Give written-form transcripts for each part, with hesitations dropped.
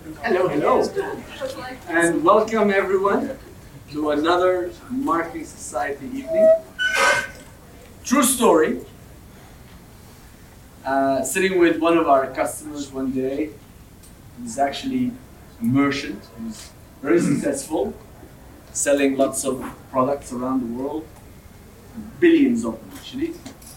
Hello, hello. And welcome everyone to another Marketing Society evening. True story. Sitting with one of our customers one day, who's actually a merchant, who's very successful, selling lots of products around the world, billions of them actually.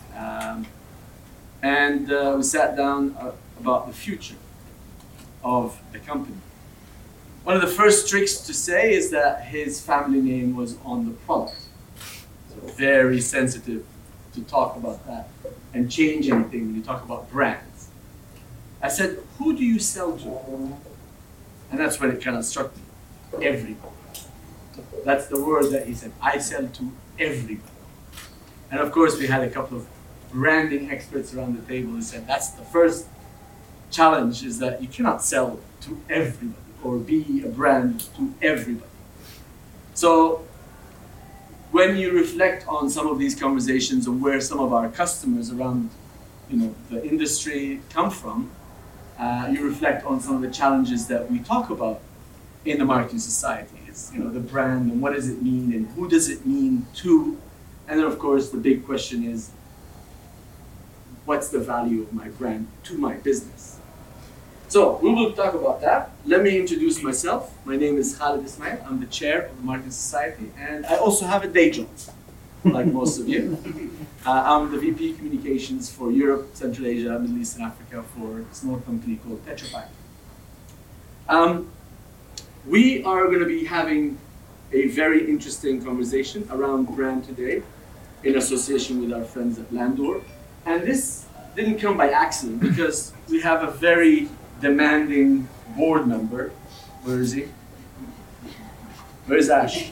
We sat down about the future of the company. One of the first tricks to say is that his family name was on the product. So very sensitive to talk about that and change anything when you talk about brands. I said, who do you sell to? And that's when it kind of struck me. Everybody. That's the word that he said. I sell to everybody. And of course, we had a couple of branding experts around the table who said that's the first challenge, is that you cannot sell to everybody or be a brand to everybody. So when you reflect on some of these conversations and where some of our customers around the industry come from, you reflect on some of the challenges that we talk about in the Marketing Society. It's the brand and what does it mean and who does it mean to, and then of course the big question is, what's the value of my brand to my business? So we will talk about that. Let me introduce myself. My name is Khalid Ismail. I'm the chair of the Marketing Society, and I also have a day job, like most of you. I'm the VP Communications for Europe, Central Asia, Middle East, and Africa for a small company called Tetra Pak. We are going to be having a very interesting conversation around brand today in association with our friends at Landor. And this didn't come by accident because we have a very demanding board member. Where is he? Where's Ash?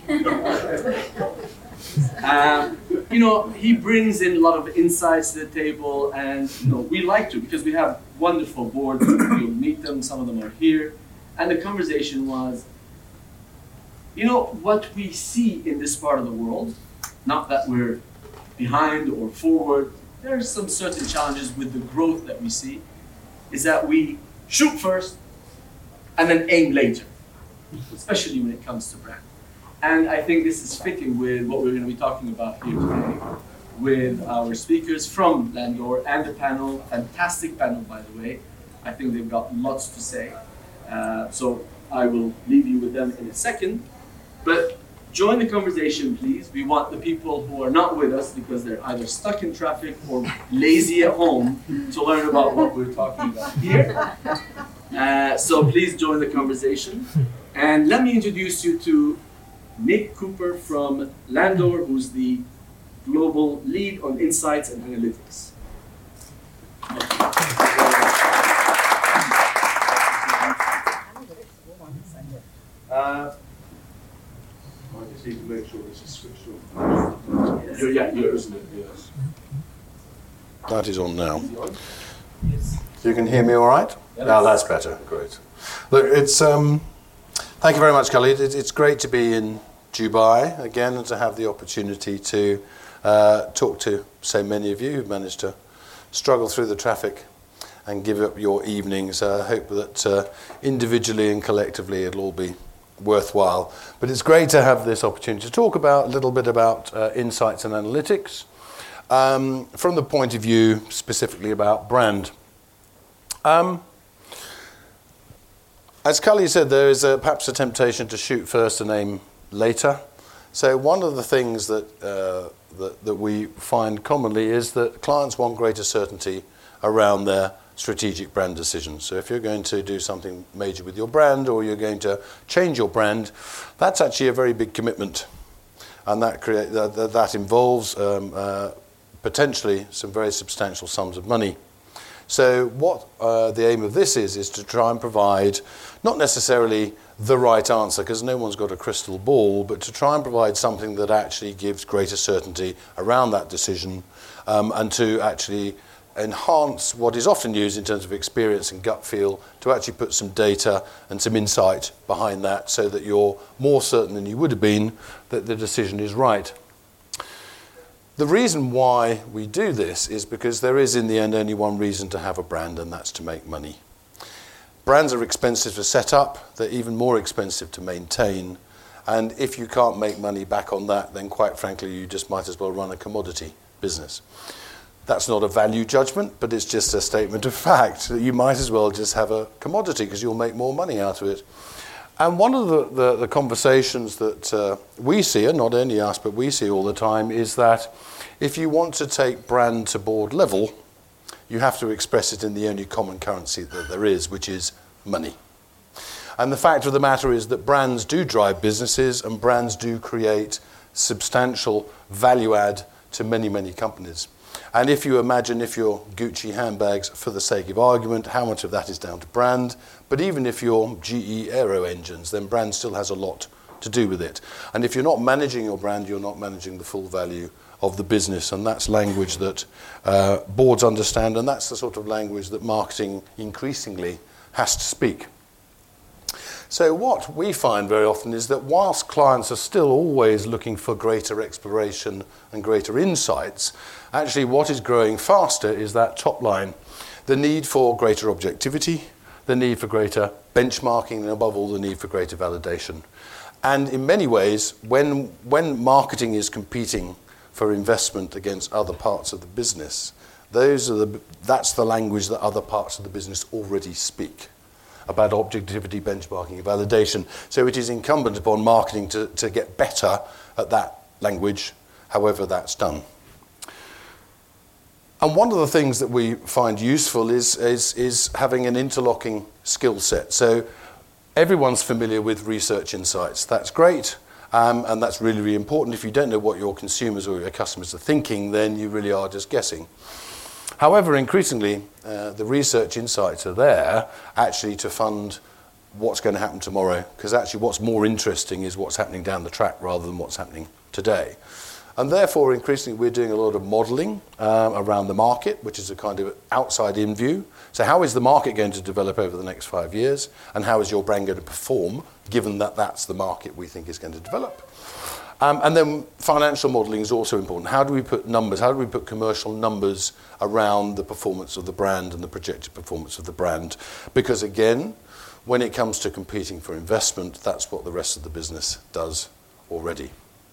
He brings in a lot of insights to the table, and we like to because we have wonderful boards. You'll meet them, some of them are here. And the conversation was, what we see in this part of the world, not that we're behind or forward, there are some certain challenges with the growth that we see, is that we shoot first and then aim later, especially when it comes to brand. And I think this is fitting with what we're going to be talking about here today with our speakers from Landor and the panel, fantastic panel by the way. I think they've got lots to say. So I will leave you with them in a second. But join the conversation, please. We want the people who are not with us because they're either stuck in traffic or lazy at home to learn about what we're talking about here. So please join the conversation. And let me introduce you to Nick Cooper from Landor, who's the global lead on insights and analytics. I just need to make sure this is switched on. Yours. Yes. That is on now. Yes. You can hear me all right? Yes. Now that's better. Great. Look, it's thank you very much, Khalid. It's great to be in Dubai again and to have the opportunity to talk to so many of you who've managed to struggle through the traffic and give up your evenings. I hope that individually and collectively it'll all be worthwhile. But it's great to have this opportunity to talk a little bit about insights and analytics from the point of view specifically about brand. As Khalid said, there is perhaps a temptation to shoot first and aim later. So one of the things that we find commonly is that clients want greater certainty around their strategic brand decisions. So if you're going to do something major with your brand or you're going to change your brand, that's actually a very big commitment. And that involves potentially some very substantial sums of money. So what the aim of this is to try and provide not necessarily the right answer, because no one's got a crystal ball, but to try and provide something that actually gives greater certainty around that decision and to actually enhance what is often used in terms of experience and gut feel, to actually put some data and some insight behind that so that you're more certain than you would have been that the decision is right. The reason why we do this is because there is in the end only one reason to have a brand, and that's to make money. Brands are expensive to set up, they're even more expensive to maintain, and if you can't make money back on that, then quite frankly, you just might as well run a commodity business. That's not a value judgment, but it's just a statement of fact that you might as well just have a commodity because you'll make more money out of it. And one of the conversations that we see, and not only us, but we see all the time, is that if you want to take brand to board level, you have to express it in the only common currency that there is, which is money. And the fact of the matter is that brands do drive businesses and brands do create substantial value add to many, many companies. And if you imagine if you're Gucci handbags, for the sake of argument, how much of that is down to brand? But even if you're GE Aero engines, then brand still has a lot to do with it. And if you're not managing your brand, you're not managing the full value of the business, and that's language that boards understand, and that's the sort of language that marketing increasingly has to speak. So what we find very often is that whilst clients are still always looking for greater exploration and greater insights, actually what is growing faster is that top line, the need for greater objectivity, the need for greater benchmarking, and above all the need for greater validation. And in many ways, when marketing is competing for investment against other parts of the business, that's the language that other parts of the business already speak about objectivity, benchmarking, and validation. So it is incumbent upon marketing to get better at that language, however that's done. And one of the things that we find useful is having an interlocking skill set. So everyone's familiar with research insights. That's great. And that's really, really important. If you don't know what your consumers or your customers are thinking, then you really are just guessing. However, increasingly, the research insights are there actually to fund what's going to happen tomorrow, because actually what's more interesting is what's happening down the track rather than what's happening today. And therefore, increasingly, we're doing a lot of modelling around the market, which is a kind of outside-in view. So how is the market going to develop over the next 5 years? And how is your brand going to perform, given that that's the market we think is going to develop? And then financial modelling is also important. How do we put numbers, how do we put commercial numbers around the performance of the brand and the projected performance of the brand? Because again, when it comes to competing for investment, that's what the rest of the business does already.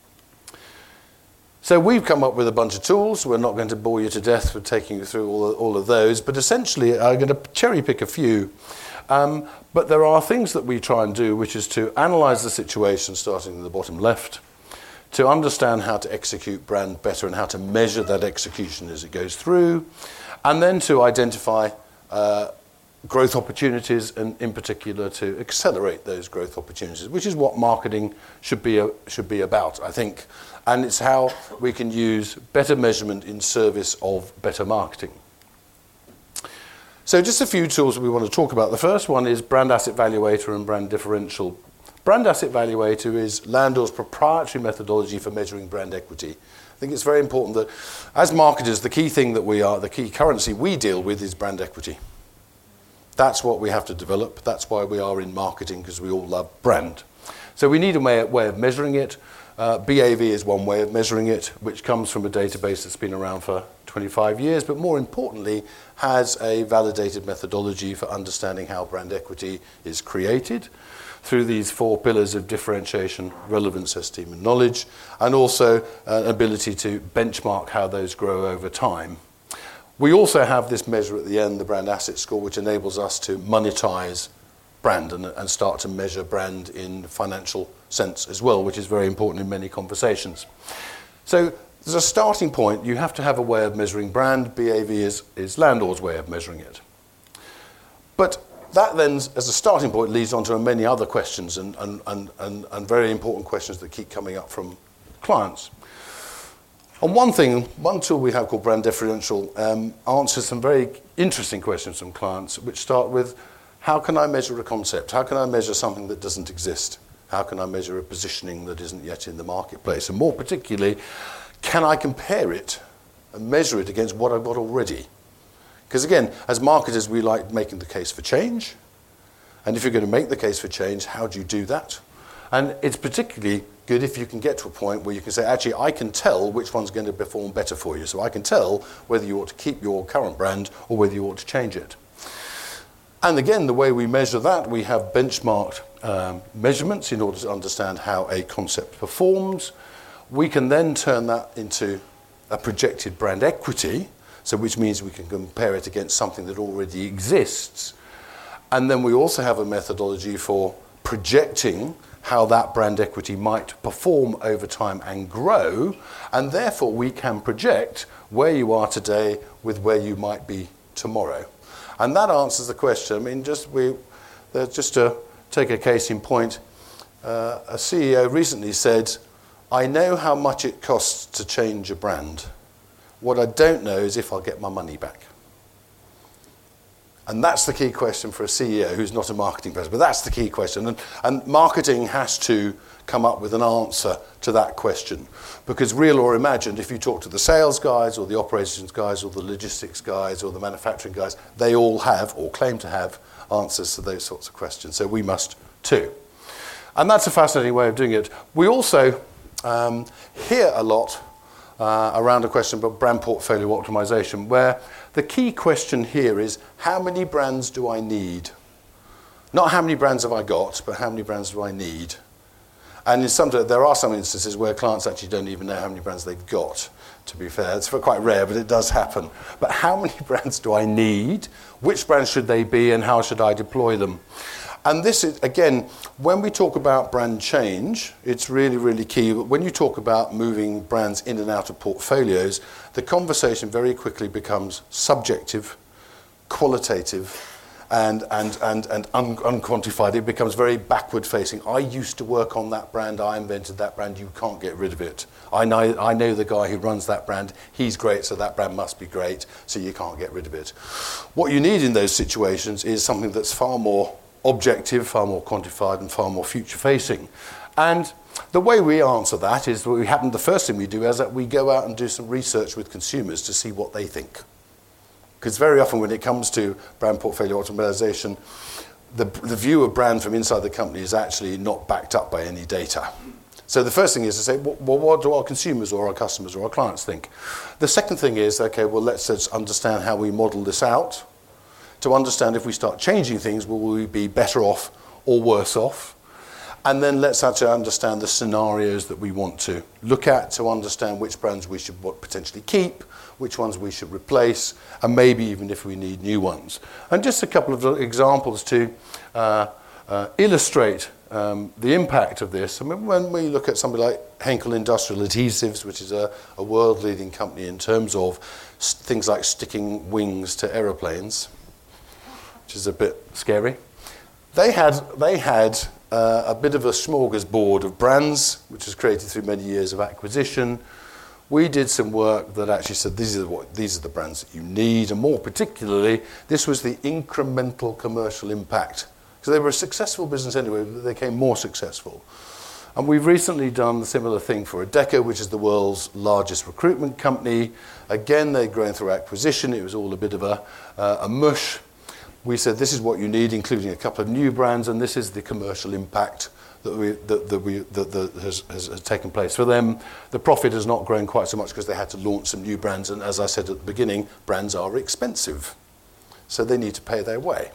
So we've come up with a bunch of tools. We're not going to bore you to death with taking you through all of those, but essentially I'm going to cherry pick a few. But there are things that we try and do, which is to analyse the situation starting at the bottom left, to understand how to execute brand better and how to measure that execution as it goes through, and then to identify growth opportunities, and in particular to accelerate those growth opportunities, which is what marketing should be about, I think. And it's how we can use better measurement in service of better marketing. So just a few tools that we want to talk about. The first one is Brand Asset Valuator and Brand Differential. Brand Asset Valuator is Landor's proprietary methodology for measuring brand equity. I think it's very important that as marketers, the key currency we deal with is brand equity. That's what we have to develop. That's why we are in marketing, because we all love brand. So we need a way of measuring it. BAV is one way of measuring it, which comes from a database that's been around for 25 years, but more importantly, has a validated methodology for understanding how brand equity is created through these 4 pillars of differentiation, relevance, esteem, and knowledge, and also an ability to benchmark how those grow over time. We also have this measure at the end, the brand asset score, which enables us to monetize brand and start to measure brand in financial sense as well, which is very important in many conversations. So there's a starting point. You have to have a way of measuring brand. BAV is Landor's way of measuring it. But that then, as a starting point, leads on to many other questions and very important questions that keep coming up from clients. And one tool we have called Brand Differential answers some very interesting questions from clients, which start with, how can I measure a concept? How can I measure something that doesn't exist? How can I measure a positioning that isn't yet in the marketplace? And more particularly, can I compare it and measure it against what I've got already? Because again, as marketers, we like making the case for change. And if you're going to make the case for change, how do you do that? And it's particularly good if you can get to a point where you can say, actually, I can tell which one's going to perform better for you. So I can tell whether you ought to keep your current brand or whether you ought to change it. And again, the way we measure that, we have benchmarked measurements in order to understand how a concept performs. We can then turn that into a projected brand equity, so which means we can compare it against something that already exists. And then we also have a methodology for projecting how that brand equity might perform over time and grow, and therefore we can project where you are today with where you might be tomorrow. And that answers the question. I mean, just to take a case in point, a CEO recently said, "I know how much it costs to change a brand. What I don't know is if I'll get my money back." And that's the key question for a CEO who's not a marketing person, but that's the key question. And marketing has to come up with an answer to that question. Because real or imagined, if you talk to the sales guys or the operations guys or the logistics guys or the manufacturing guys, they all have or claim to have answers to those sorts of questions. So we must too. And that's a fascinating way of doing it. We also hear a lot around a question about brand portfolio optimization, where the key question here is, how many brands do I need? Not how many brands have I got, but how many brands do I need? And there are some instances where clients actually don't even know how many brands they've got, to be fair. It's quite rare, but it does happen. But how many brands do I need? Which brands should they be, and how should I deploy them? And this is, again, when we talk about brand change, it's really, really key. When you talk about moving brands in and out of portfolios, the conversation very quickly becomes subjective, qualitative, and unquantified. It becomes very backward-facing. I used to work on that brand. I invented that brand. You can't get rid of it. I know the guy who runs that brand. He's great, so that brand must be great, so you can't get rid of it. What you need in those situations is something that's far more objective, far more quantified, and far more future-facing. And the way we answer that is the first thing we do is that we go out and do some research with consumers to see what they think. Because very often when it comes to brand portfolio optimization, the view of brand from inside the company is actually not backed up by any data. So the first thing is to say, well, what do our consumers or our customers or our clients think? The second thing is, okay, well, let's understand how we model this out, to understand if we start changing things, will we be better off or worse off? And then let's actually understand the scenarios that we want to look at to understand which brands we should potentially keep, which ones we should replace, and maybe even if we need new ones. And just a couple of examples to illustrate the impact of this. I mean, when we look at somebody like Henkel Industrial Adhesives, which is a world-leading company in terms of things like sticking wings to aeroplanes, which is a bit scary. They had a bit of a smorgasbord of brands, which was created through many years of acquisition. We did some work that actually said these are the brands that you need, and more particularly, this was the incremental commercial impact. Because they were a successful business anyway, but they became more successful. And we've recently done a similar thing for Adecco, which is the world's largest recruitment company. Again, they'd grown through acquisition. It was all a bit of a mush. We said this is what you need, including a couple of new brands, and this is the commercial impact that has taken place. For them, the profit has not grown quite so much because they had to launch some new brands, and as I said at the beginning, brands are expensive, so they need to pay their way.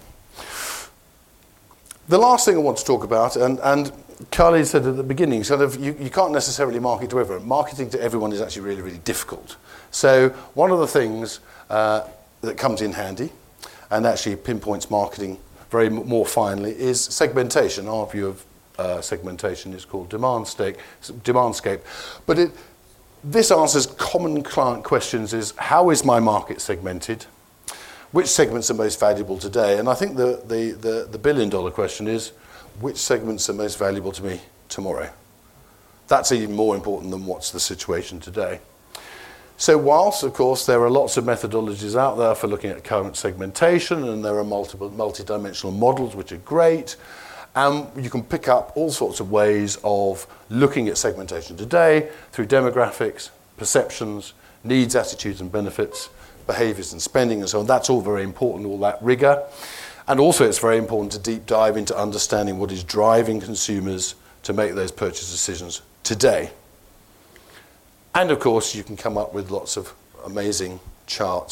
The last thing I want to talk about, and Carly said at the beginning, you can't necessarily market to everyone. Marketing to everyone is actually really, really difficult. So one of the things that comes in handy and actually pinpoints marketing more finely is segmentation. Our view of segmentation is called Demandscape. But this answers common client questions: is how is my market segmented? Which segments are most valuable today? And I think the billion-dollar question is, which segments are most valuable to me tomorrow? That's even more important than what's the situation today. So whilst, of course, there are lots of methodologies out there for looking at current segmentation, and there are multi-dimensional models which are great, you can pick up all sorts of ways of looking at segmentation today through demographics, perceptions, needs, attitudes and benefits, behaviours and spending and so on. That's all very important, all that rigour. And also it's very important to deep dive into understanding what is driving consumers to make those purchase decisions today. And of course, you can come up with lots of amazing charts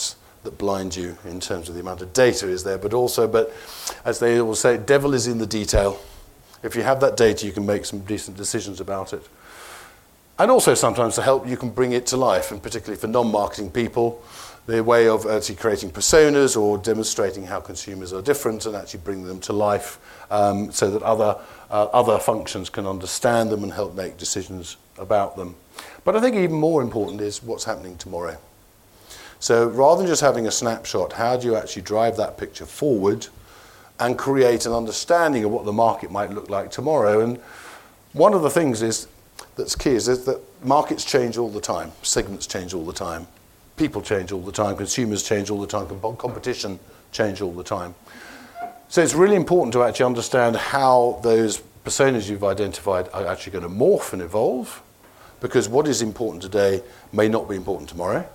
that blind you in terms of the amount of data is there, but as they always say, devil is in the detail. If you have that data, you can make some decent decisions about it. And also sometimes to help, you can bring it to life, and particularly for non-marketing people, the way of actually creating personas or demonstrating how consumers are different and actually bring them to life so that other functions can understand them and help make decisions about them. But I think even more important is what's happening tomorrow. So rather than just having a snapshot, how do you actually drive that picture forward and create an understanding of what the market might look like tomorrow? And one of the things that's key is that markets change all the time, segments change all the time, people change all the time, consumers change all the time, competition change all the time. So it's really important to actually understand how those personas you've identified are actually going to morph and evolve, because what is important today may not be important tomorrow.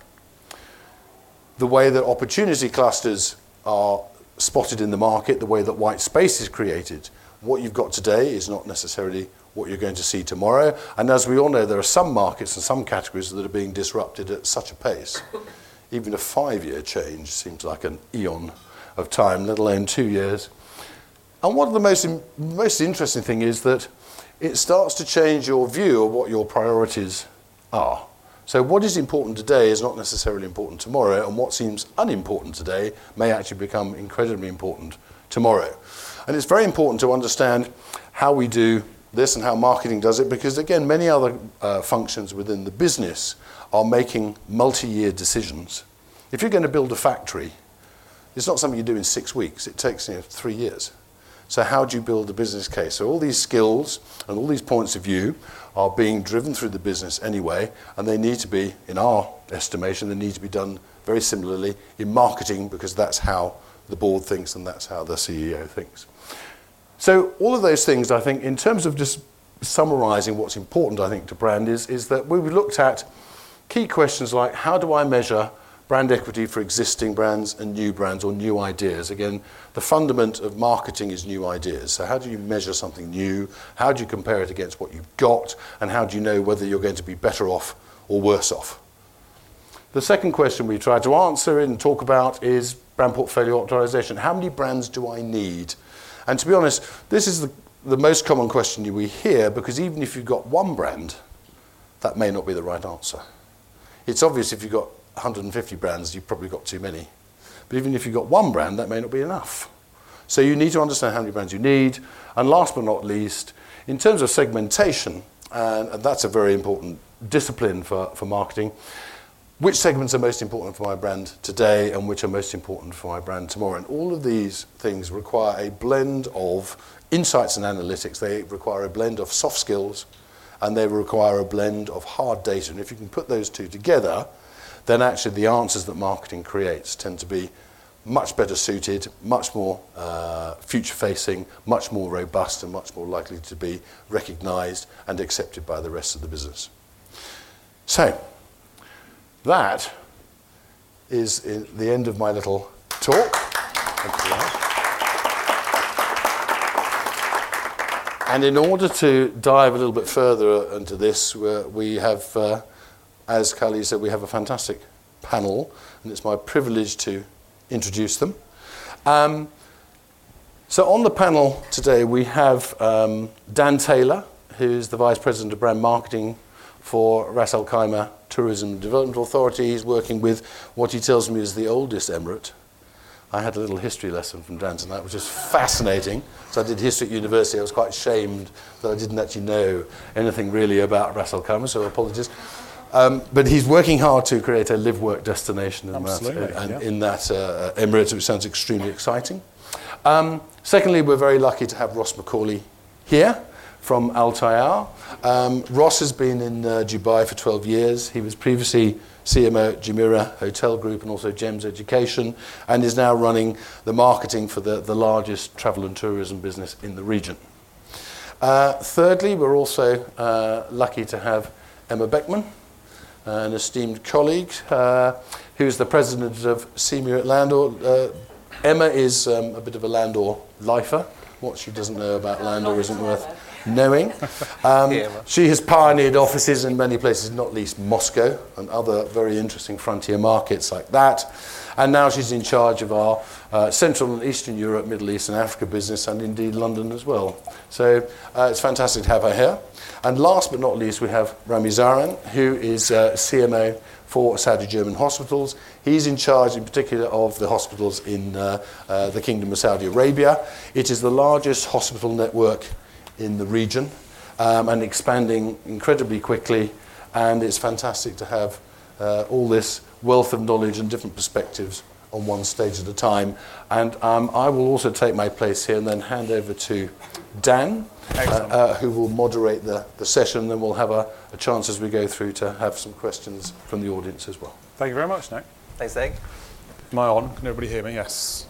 The way that opportunity clusters are spotted in the market, the way that white space is created, what you've got today is not necessarily what you're going to see tomorrow. And as we all know, there are some markets and some categories that are being disrupted at such a pace. Even a 5-year change seems like an eon of time, let alone 2 years. And one of the most interesting thing is that it starts to change your view of what your priorities are. So what is important today is not necessarily important tomorrow, and what seems unimportant today may actually become incredibly important tomorrow. And it's very important to understand how we do this and how marketing does it, because again, many other functions within the business are making multi-year decisions. If you're going to build a factory, it's not something you do in 6 weeks. It takes 3 years. So how do you build a business case? So all these skills and all these points of view are being driven through the business anyway, and they need to be, in our estimation, they need to be done very similarly in marketing, because that's how the board thinks and that's how the CEO thinks. So all of those things, I think, in terms of just summarising what's important, I think, to brand is that we've looked at key questions like, how do I measure brand equity for existing brands and new brands or new ideas? Again, the fundament of marketing is new ideas. So how do you measure something new? How do you compare it against what you've got? And how do you know whether you're going to be better off or worse off? The second question we try to answer and talk about is brand portfolio optimization. How many brands do I need? And to be honest, this is the most common question we hear, because even if you've got one brand, that may not be the right answer. It's obvious if you've got 150 brands, you've probably got too many. But even if you've got one brand, that may not be enough. So you need to understand how many brands you need. And last but not least, in terms of segmentation, and that's a very important discipline for marketing, which segments are most important for my brand today and which are most important for my brand tomorrow? And all of these things require a blend of insights and analytics. They require a blend of soft skills, and they require a blend of hard data. And if you can put those two together, then actually the answers that marketing creates tend to be much better suited, much more future-facing, much more robust, and much more likely to be recognised and accepted by the rest of the business. So, that is the end of my little talk. And in order to dive a little bit further into this, we have, as Kali said, we have a fantastic panel, and it's my privilege to introduce them. So on the panel today, we have Dan Taylor, who's the Vice President of Brand Marketing for Ras Al Khaimah Tourism and Development Authority. He's working with what he tells me is the oldest emirate. I had a little history lesson from Dan tonight, which was fascinating. So I did history at university. I was quite ashamed that I didn't actually know anything really about Ras Al Khaimah, so apologies. But he's working hard to create a live-work destination in that emirate, which sounds extremely exciting. Secondly, we're very lucky to have Ross McCauley here from Al Tayyar. Ross has been in Dubai for 12 years. He was previously CMO at Jumeirah Hotel Group and also GEMS Education, and is now running the marketing for the largest travel and tourism business in the region. Thirdly, we're also lucky to have Emma Beckman, an esteemed colleague, who's the president of Seamuir at Landor. Emma is a bit of a Landor lifer, What she doesn't know about Landor isn't worth knowing. She has pioneered offices in many places, not least Moscow and other very interesting frontier markets like that. And now she's in charge of our Central and Eastern Europe, Middle East and Africa business, and indeed London as well. So it's fantastic to have her here. And last but not least, we have Rami Zaran, who is CMO for Saudi German hospitals. He's in charge in particular of the hospitals in the Kingdom of Saudi Arabia. It is the largest hospital network in the region and expanding incredibly quickly, and it's fantastic to have all this wealth of knowledge and different perspectives on one stage at a time. And I will also take my place here and then hand over to Dan, who will moderate the session. Then we'll have a chance as we go through to have some questions from the audience as well. Thank you very much, Nick. Thanks, Nick. Am I on? Can everybody hear me? Yes.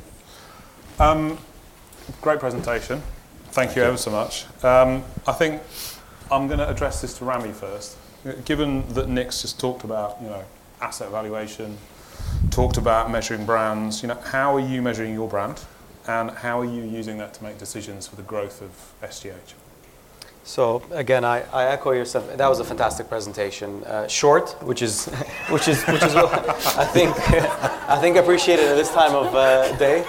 Great presentation. Thank you ever so much. I think I'm going to address this to Rami first. Given that Nick's just talked about, asset valuation, talked about measuring brands, how are you measuring your brand, and how are you using that to make decisions for the growth of SGH? So again, I echo your stuff. That was a fantastic presentation. Short, which is I think appreciated at this time of day.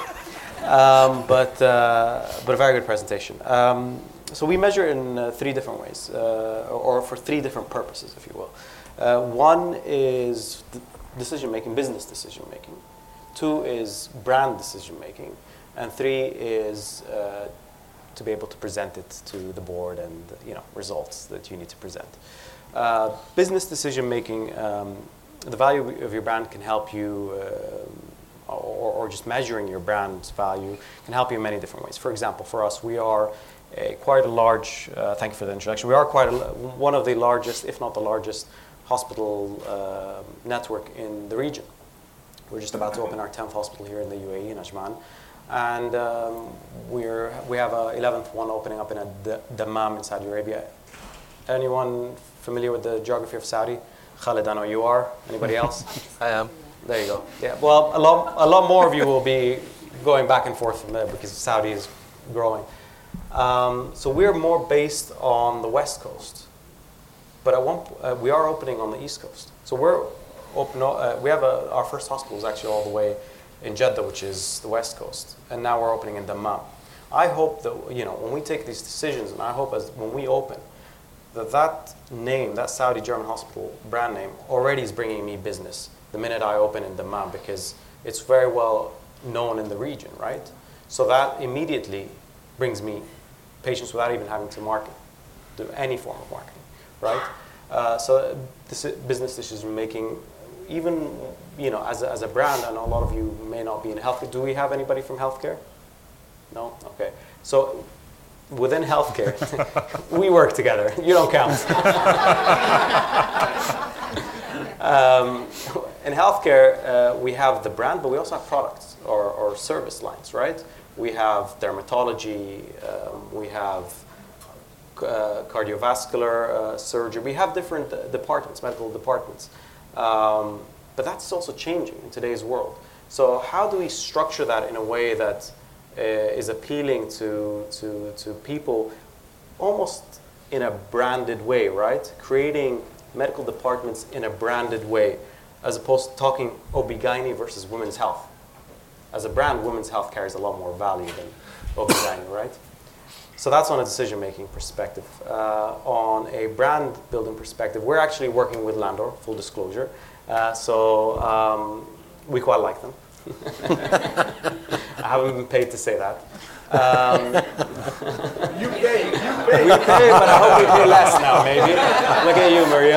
But a very good presentation. So we measure in 3 different ways, or for 3 different purposes, if you will. One is decision-making, business decision-making. 2 is brand decision-making. And 3 is to be able to present it to the board and results that you need to present. Business decision-making, the value of your brand can help you or just measuring your brand's value can help you in many different ways. For example, for us, we are quite a large, thank you for the introduction, we are one of the largest, if not the largest, hospital network in the region. We're just about to open our 10th hospital here in the UAE, in Ajman. And we have a 11th one opening up in Dammam in Saudi Arabia. Anyone familiar with the geography of Saudi? Khalid, I know you are. Anybody else? I am. There you go. Yeah. Well, a lot more of you will be going back and forth from there because Saudi is growing. So we're more based on the West Coast, but we are opening on the East Coast. So we're open. We have our first hospital is actually all the way in Jeddah, which is the West Coast, and now we're opening in Dammam. I hope that when we take these decisions, and I hope when we open, that name, that Saudi German hospital brand name, already is bringing me business the minute I open in Dammam, because it's very well known in the region, right? So that immediately brings me patients without even having to do any form of marketing, right? So this business decision making, even as a brand, and a lot of you may not be in healthcare. Do we have anybody from healthcare? No? Okay. So within healthcare, we work together. You don't count. In healthcare, we have the brand, but we also have products or service lines, right? We have dermatology, we have cardiovascular surgery. We have different departments, medical departments. But that's also changing in today's world. So how do we structure that in a way that is appealing to people almost in a branded way, right? Creating medical departments in a branded way, as opposed to talking OB-GYN versus women's health. As a brand, women's health carries a lot more value than OB-GYN, right? So that's on a decision-making perspective. On a brand-building perspective, we're actually working with Landor, full disclosure. So we quite like them. I haven't been paid to say that. You pay. We pay, but I hope we pay less now, maybe. Look at you, Maria,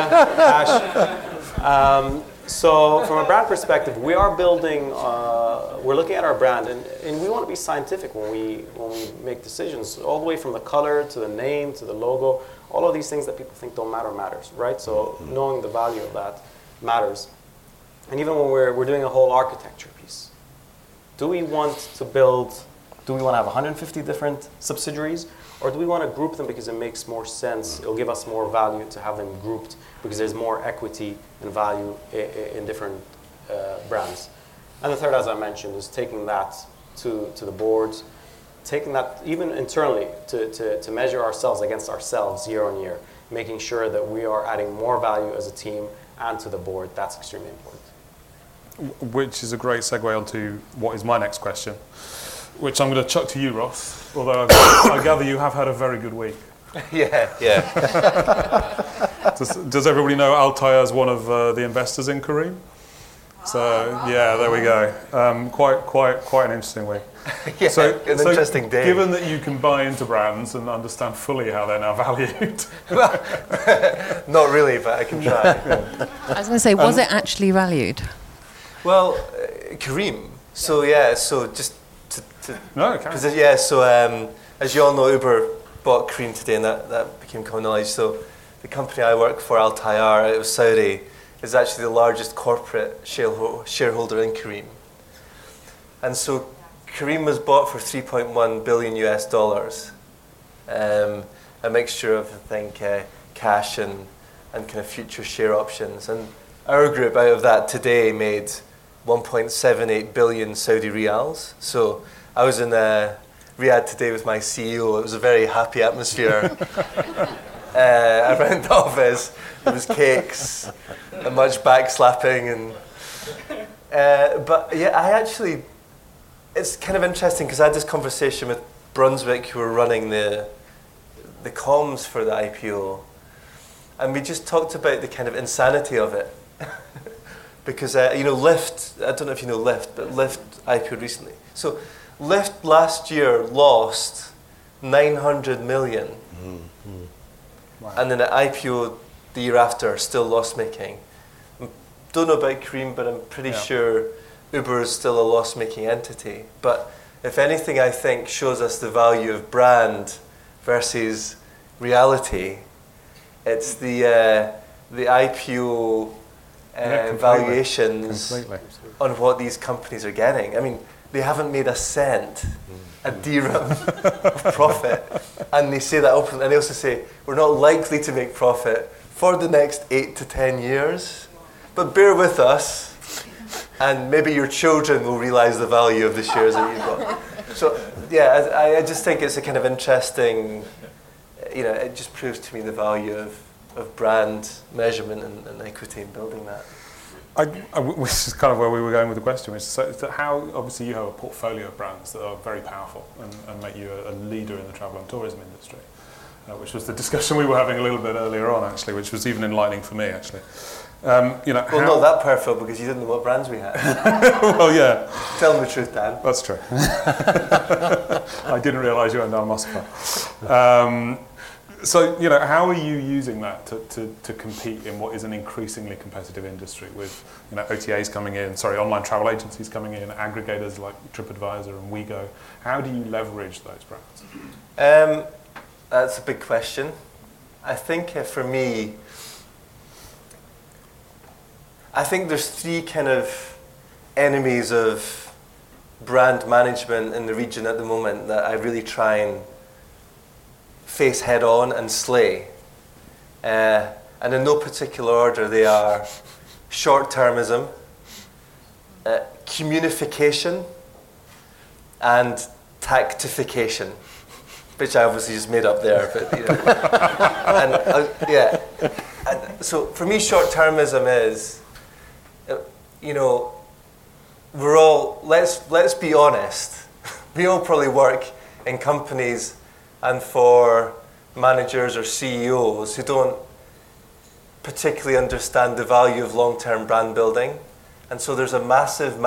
Ash. So from a brand perspective, we are building, we're looking at our brand, and we want to be scientific when we make decisions, all the way from the color to the name to the logo, all of these things that people think don't matter matters, right? So knowing the value of that matters. And even when we're doing a whole architecture piece, do we want to have 150 different subsidiaries, or do we want to group them because it makes more sense? It'll give us more value to have them grouped because there's more equity and value in different brands. And the third, as I mentioned, is taking that to the boards, taking that even internally to measure ourselves against ourselves year on year, making sure that we are adding more value as a team and to the board, that's extremely important. Which is a great segue onto what is my next question, which I'm going to chuck to you, Ross, although I gather you have had a very good week. Yeah. Does everybody know Altair is one of the investors in Careem? So yeah, there we go. Quite an interesting week. Yeah, so interesting day. Given that you can buy into brands and understand fully how they're now valued. Not really, but I can try. I was going to say, was it actually valued? Well, Careem. So yeah, so just to no, okay. As you all know, Uber bought Careem today, and that became common knowledge. So the company I work for, Altair, out of Saudi, is actually the largest corporate shareholder in Careem. And so Careem was bought for $3.1 billion US, a mixture of, I think, cash and kind of future share options. And our group out of that today made 1.78 billion Saudi riyals. So I was in Riyadh today with my CEO. It was a very happy atmosphere around the office. There was cakes and much backslapping, but yeah, it's kind of interesting because I had this conversation with Brunswick, who were running the comms for the IPO, and we just talked about the kind of insanity of it. Because Lyft, I don't know if you know Lyft, but Lyft IPO'd recently. So Lyft last year lost 900 million, wow. And then the IPO the year after, still loss-making. Don't know about Careem, but I'm pretty sure Uber is still a loss-making entity. But if anything, I think shows us the value of brand versus reality. It's the IPO valuations on what these companies are getting. I mean, they haven't made a cent, a dirham of profit, and they say that openly. And they also say we're not likely to make profit for the next 8 to 10 years, but bear with us, and maybe your children will realize the value of the shares that you've got. So, yeah, I just think it's a kind of interesting, it just proves to me the value of brand measurement and equity in building that. Which is kind of where we were going with the question, which is how, obviously you have a portfolio of brands that are very powerful and make you a leader in the travel and tourism industry. Which was the discussion we were having a little bit earlier on, actually, which was even enlightening for me, actually. Not that perfect, because you didn't know what brands we had. Well, yeah. Tell them the truth, Dan. That's true. I didn't realise you went down Moscow. So, how are you using that to compete in what is an increasingly competitive industry with, OTAs coming in, online travel agencies coming in, aggregators like TripAdvisor and WeGo? How do you leverage those brands? That's a big question. I think for me, there's three kind of enemies of brand management in the region at the moment that I really try and face head on and slay. And in no particular order, they are short-termism, communication, and tactification. Which I obviously just made up there, but And so for me, short-termism is, we're all, let's be honest, we all probably work in companies and for managers or CEOs who don't particularly understand the value of long-term brand building, and so there's a massive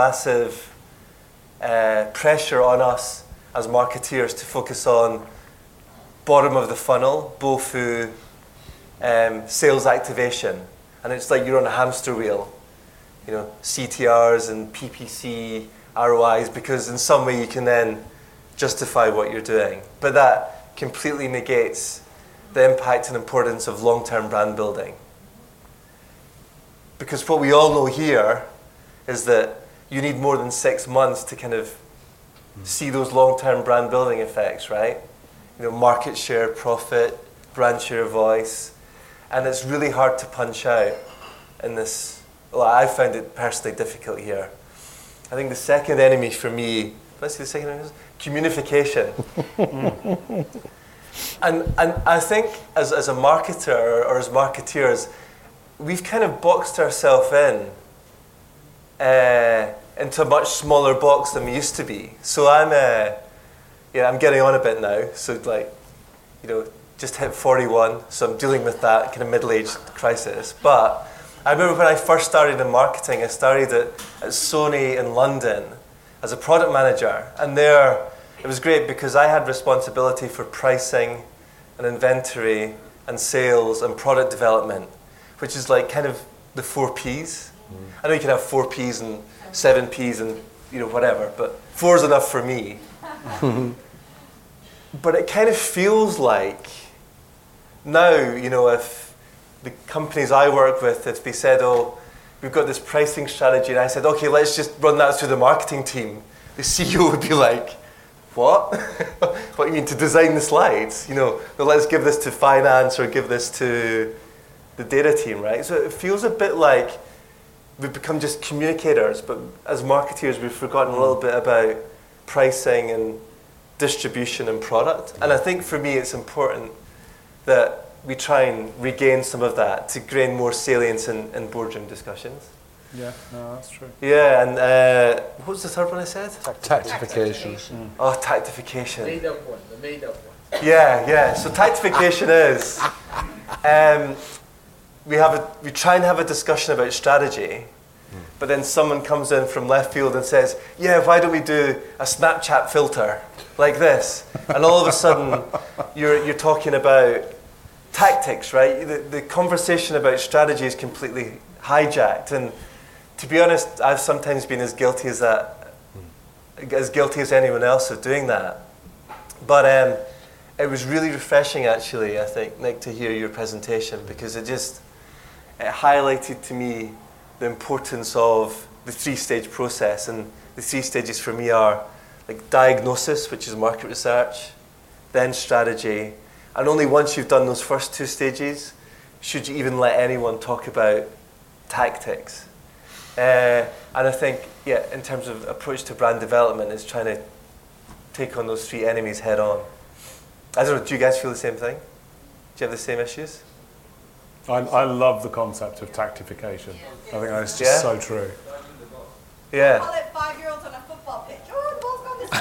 pressure on us as marketeers to focus on bottom of the funnel, BOFU, sales activation. And it's like you're on a hamster wheel, CTRs and PPC, ROIs, because in some way you can then justify what you're doing. But that completely negates the impact and importance of long-term brand building. Because what we all know here is that you need more than 6 months to kind of see those long-term brand building effects, right? Market share, profit, brand share voice. And it's really hard to punch out in this. Well, I found it personally difficult here. I think the second enemy for me let's see the second one. Communication. And I think as a marketer or as marketeers, we've kind of boxed ourselves into a much smaller box than we used to be. So I'm getting on a bit now. So just hit 41, so I'm dealing with that kind of middle-aged crisis. But I remember when I first started in marketing, I started at Sony in London as a product manager. And there, it was great because I had responsibility for pricing and inventory and sales and product development, which is like kind of the 4 Ps. I know you can have 4 Ps and 7 Ps and whatever, but 4 is enough for me. But it kind of feels like now, if the companies I work with, if they said, oh, we've got this pricing strategy, and I said, okay, let's just run that through the marketing team, the CEO would be like, what? What, you mean to design the slides? Well, let's give this to finance or give this to the data team, right? So it feels a bit like we've become just communicators, but as marketeers, we've forgotten a little bit about pricing and distribution and product. And I think for me, it's important that we try and regain some of that to gain more salience in boardroom discussions. Yeah, no, that's true. Yeah, and what was the third one I said? Tactification. Oh, tactification. The made up one. Yeah. So tactification is we try and have a discussion about strategy, but then someone comes in from left field and says, yeah, why don't we do a Snapchat filter like this? And all of a sudden, you're talking about tactics, right? The conversation about strategy is completely hijacked. And to be honest, I've sometimes been as guilty as anyone else of doing that. But it was really refreshing, actually, I think, Nick, to hear your presentation, because it highlighted to me the importance of the 3-stage process. And the 3 stages for me are like diagnosis, which is market research, then strategy. And only once you've done those first 2 stages should you even let anyone talk about tactics. And I think, in terms of approach to brand development, is trying to take on those 3 enemies head on. I don't know, do you guys feel the same thing? Do you have the same issues? I love the concept of tactification. I think that's just so true. Yeah. Call it 5-year-olds on a football pitch. Oh, the ball's gone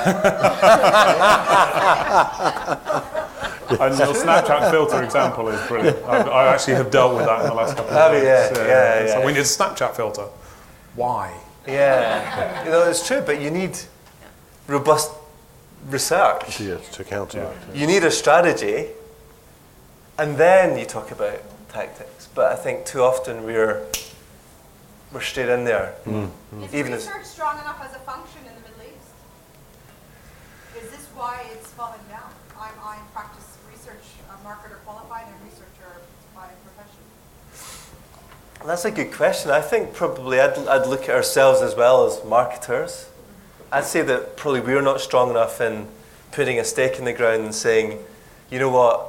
this way. And your Snapchat filter example is brilliant. I actually have dealt with that in the last couple of days. Yeah. So we need a Snapchat filter. Why? Yeah. It's true, but you need robust research. Yes, to counter that. You need a strategy, and then you talk about tactics. But I think too often we're straight in there. Is research strong enough as a function in the Middle East? Is this why it's falling down? I practice research, marketer qualified and researcher by profession. That's a good question. I think probably I'd look at ourselves as well as marketers. I'd say that probably we're not strong enough in putting a stake in the ground and saying, you know what?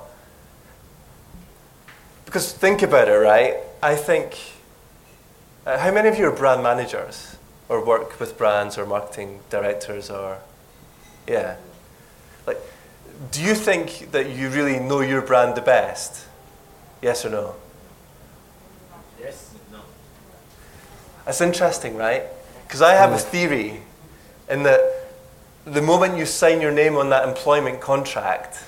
Because think about it, right? I think, how many of you are brand managers or work with brands or marketing directors or, do you think that you really know your brand the best? Yes or no? Yes, no. That's interesting, right? Because I have a theory in that the moment you sign your name on that employment contract,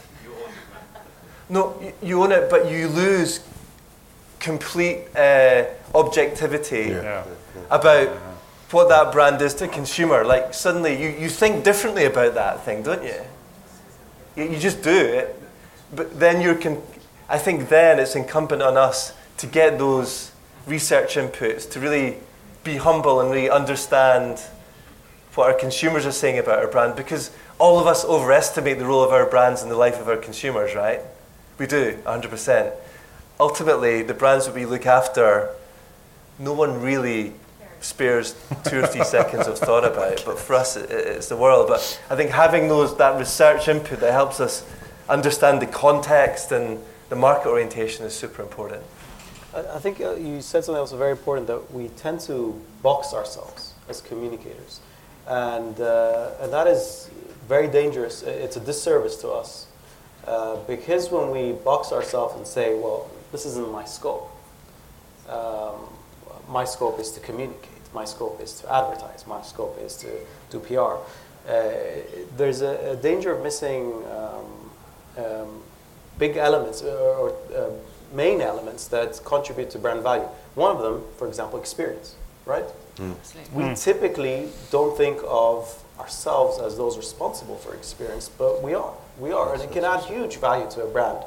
you own it, but you lose complete objectivity about what that brand is to consumer. Like suddenly you think differently about that thing, don't you? You just do it. But then I think then it's incumbent on us to get those research inputs, to really be humble and really understand what our consumers are saying about our brand, because all of us overestimate the role of our brands in the life of our consumers, right? We do, 100%. Ultimately, the brands that we look after, no one really spares 2 or 3 seconds of thought about it, but for us, it's the world. But I think having that research input that helps us understand the context and the market orientation is super important. I think you said something else very important, that we tend to box ourselves as communicators. and that is very dangerous. It's a disservice to us because when we box ourselves and say, well, this isn't my scope. My scope is to communicate. My scope is to advertise. My scope is to do PR. There's a danger of missing big elements or main elements that contribute to brand value. One of them, for example, experience, right? We typically don't think of ourselves as those responsible for experience, but we are. We are, and it can add huge value to a brand.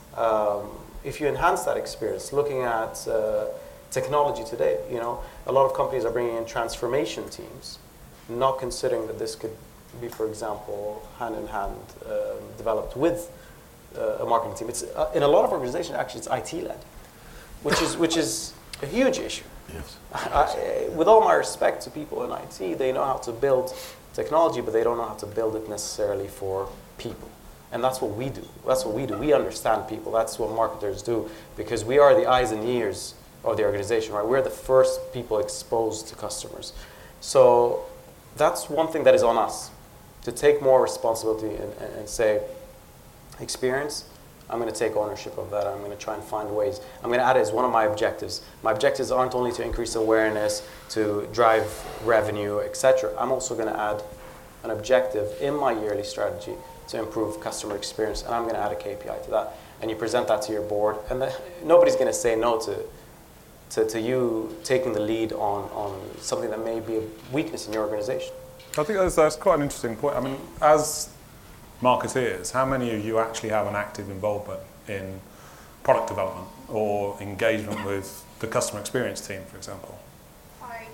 If you enhance that experience, looking at technology today, you know, a lot of companies are bringing in transformation teams, not considering that this could be, for example, hand in hand developed with a marketing team. It's in a lot of organizations, actually, it's IT led, which is a huge issue. Yes. With all my respect to people in IT, they know how to build technology, but they don't know how to build it necessarily for people. And that's what we do. That's what we do. We understand people. That's what marketers do, because we are the eyes and ears of the organization, right? We're the first people exposed to customers. So that's one thing that is on us, to take more responsibility and say, experience, I'm going to take ownership of that. I'm going to try and find ways. I'm going to add it as one of my objectives. My objectives aren't only to increase awareness, to drive revenue, etc. I'm also going to add an objective in my yearly strategy to improve customer experience, and I'm going to add a KPI to that. And you present that to your board, and nobody's going to say no to you taking the lead on something that may be a weakness in your organization. I think that's quite an interesting point. I mean, as marketeers, how many of you actually have an active involvement in product development or engagement with the customer experience team, for example? Fights,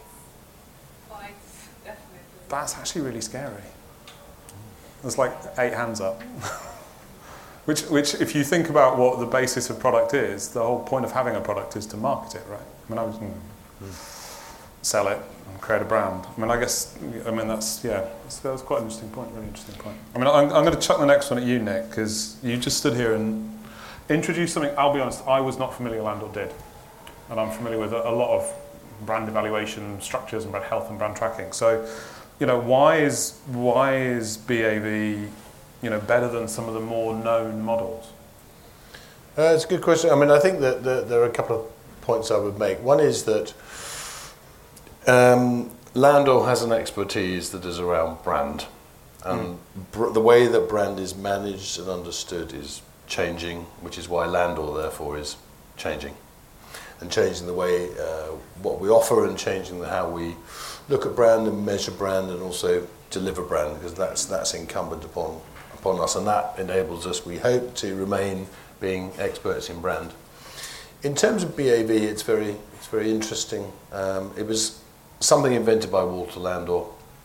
definitely. That's actually really scary. There's like 8 hands up. which, if you think about what the basis of product is, the whole point of having a product is to market it, right? I mean, sell it and create a brand. I mean, that's quite an interesting point, really interesting point. I mean, I'm going to chuck the next one at you, Nick, because you just stood here and introduced something. I'll be honest, I was not familiar Landor did. And I'm familiar with a lot of brand evaluation structures and brand health and brand tracking. So, you know, why is BAV, you know, better than some of the more known models? It's a good question. I mean, I think that there are a couple of points I would make. One is that Landor has an expertise that is around brand, and the way that brand is managed and understood is changing, which is why Landor therefore is changing, and changing the way what we offer, and changing how we look at brand and measure brand and also deliver brand, because that's incumbent upon us, and that enables us, we hope, to remain being experts in brand. In terms of BAV, it's very interesting. It was something invented by Walter Landor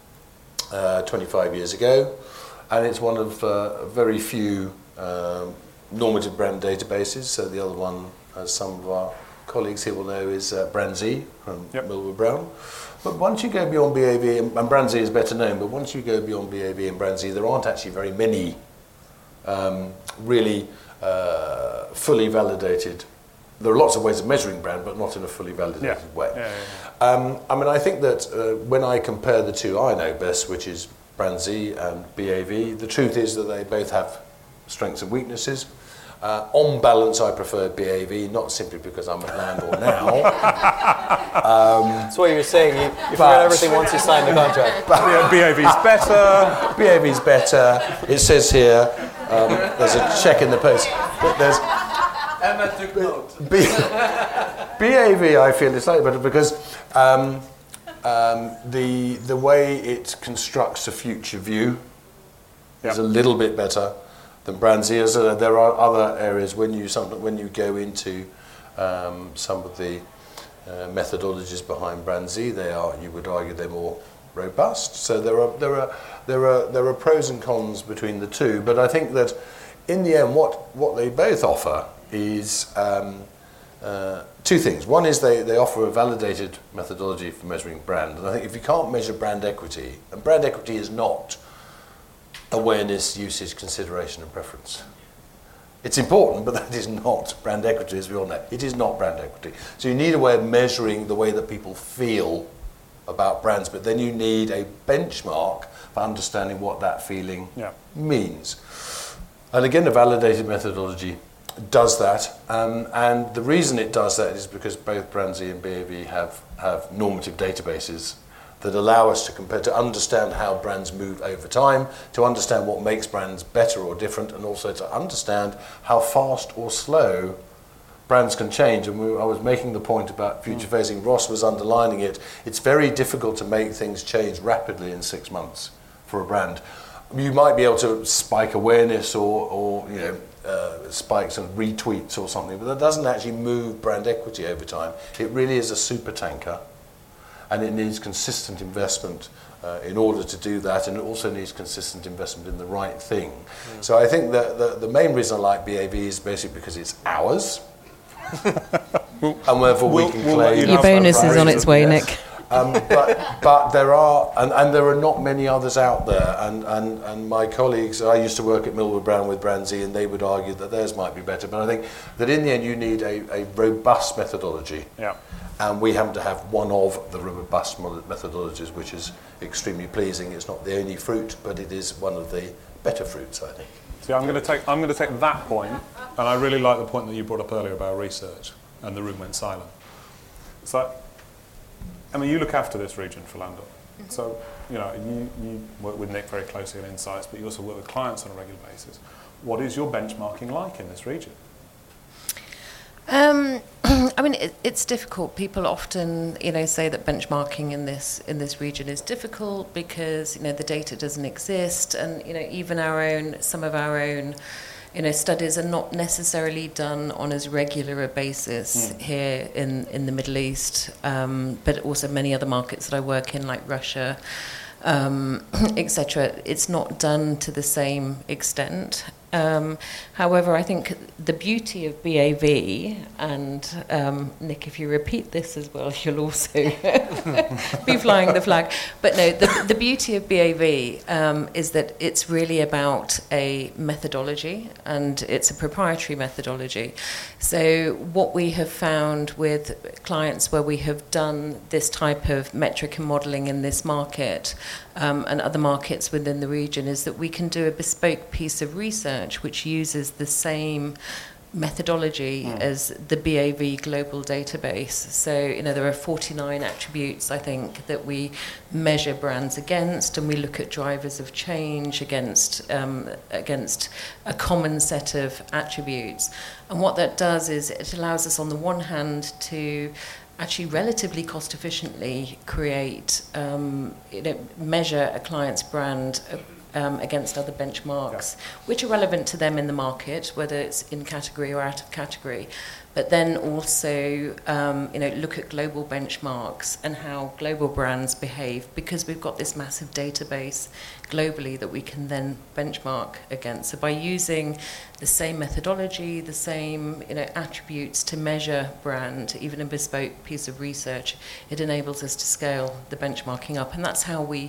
25 years ago, and it's one of very few normative brand databases. So the other one, as some of our colleagues here will know, is BrandZ from Millward Brown. But once you go beyond BAV, and BrandZ is better known, but once you go beyond BAV and BrandZ, there aren't actually very many really fully validated. There are lots of ways of measuring brand, but not in a fully validated way. I mean, I think that when I compare the two I know best, which is BrandZ and BAV, the truth is that they both have strengths and weaknesses. On balance, I prefer BAV, not simply because I'm at Landor now. That's what you're saying. You forget everything once you sign the contract. BAV's better. BAV's better. It says here, there's a check in the post. There's Emma took note. BAV, I feel, is slightly better because the way it constructs a future view is a little bit better than BrandZ. So there are other areas when you go into some of the methodologies behind BrandZ, you would argue they're more robust. So there are pros and cons between the two. But I think that in the end, what they both offer is two things. One is they offer a validated methodology for measuring brand. And I think if you can't measure brand equity, and brand equity is not awareness, usage, consideration and preference. It's important, but that is not brand equity, as we all know. It is not brand equity. So you need a way of measuring the way that people feel about brands, but then you need a benchmark for understanding what that feeling means. And again, the validated methodology does that, and the reason it does that is because both Brandsy and BAV have normative databases that allow us to compare, to understand how brands move over time, to understand what makes brands better or different, and also to understand how fast or slow brands can change. And I was making the point about future phasing, Ross was underlining it. It's very difficult to make things change rapidly in 6 months for a brand. You might be able to spike awareness or spike some retweets or something, but that doesn't actually move brand equity over time. It really is a super tanker, and it needs consistent investment in order to do that, and it also needs consistent investment in the right thing. So I think that the main reason I like BAV is basically because it's ours, and whether we can claim... Your bonus is on its way, Nick. But there are, and there are not many others out there, and my colleagues, I used to work at Millward Brown with Brandsy, and they would argue that theirs might be better, but I think that in the end you need a robust methodology. Yeah. And we happen to have one of the robust methodologies, which is extremely pleasing. It's not the only fruit, but it is one of the better fruits, I think. See, I'm going to take that point, and I really like the point that you brought up earlier about research, and the room went silent. It's like, I mean, you look after this region for Landor. So, you work with Nick very closely on insights, but you also work with clients on a regular basis. What is your benchmarking like in this region? I mean, it's difficult. People often, say that benchmarking in this region is difficult because the data doesn't exist, and even some of our own studies are not necessarily done on as regular a basis here in the Middle East, but also many other markets that I work in, like Russia, etc. It's not done to the same extent. However, I think the beauty of BAV, and Nick, if you repeat this as well, you'll also be flying the flag. But no, the beauty of BAV is that it's really about a methodology, and it's a proprietary methodology. So what we have found with clients where we have done this type of metric and modelling in this market, and other markets within the region, is that we can do a bespoke piece of research which uses the same methodology as the BAV global database. So, there are 49 attributes, I think, that we measure brands against, and we look at drivers of change against a common set of attributes. And what that does is it allows us, on the one hand, to actually relatively cost efficiently create, measure a client's brand against other benchmarks, which are relevant to them in the market, whether it's in category or out of category. But then also, look at global benchmarks and how global brands behave, because we've got this massive database globally that we can then benchmark against. So by using the same methodology, the same attributes to measure brand, even a bespoke piece of research, it enables us to scale the benchmarking up, and that's how we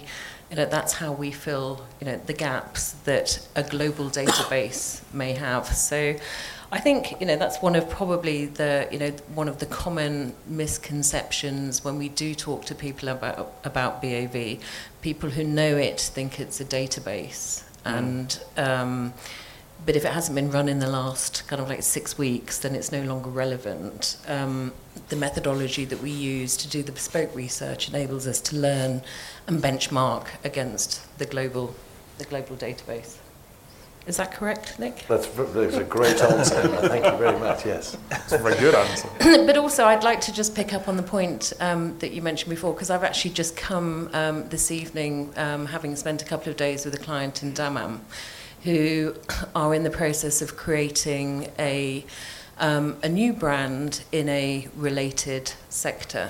fill the gaps that a global database may have. So I think that's one of probably one of the common misconceptions when we do talk to people about BAV. People who know it think it's a database, and but if it hasn't been run in the last kind of 6 weeks, then it's no longer relevant. The methodology that we use to do the bespoke research enables us to learn and benchmark against the global database. Is that correct, Nick? That's a great answer. Thank you very much. Yes, it's a very good answer. But also, I'd like to just pick up on the point that you mentioned before, because I've actually just come this evening, having spent a couple of days with a client in Dammam, who are in the process of creating a new brand in a related sector.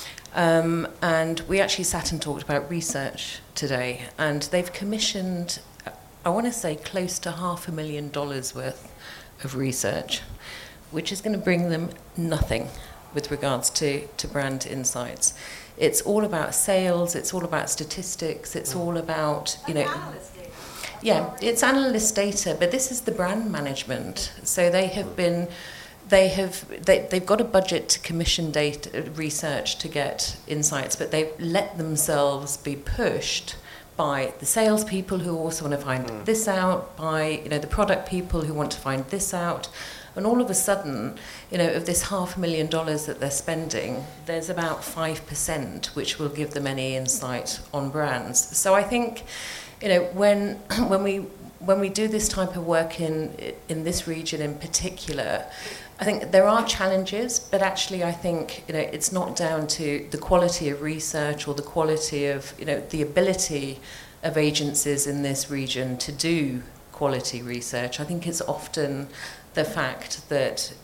And we actually sat and talked about research today, and they've commissioned, I want to say, close to $500,000 worth of research, which is going to bring them nothing with regards to brand insights. It's all about sales, it's all about statistics, it's all about, analyst data. Yeah, it's analyst data, but this is the brand management. So they have been they've got a budget to commission data research to get insights, but they've let themselves be pushed by the salespeople who also want to find this out, by the product people who want to find this out, and all of a sudden, of this $500,000 that they're spending, there's about 5% which will give them any insight on brands. So I think, when we do this type of work in this region in particular, I think there are challenges, but actually I think it's not down to the quality of research or the quality of the ability of agencies in this region to do quality research. I think it's often the fact that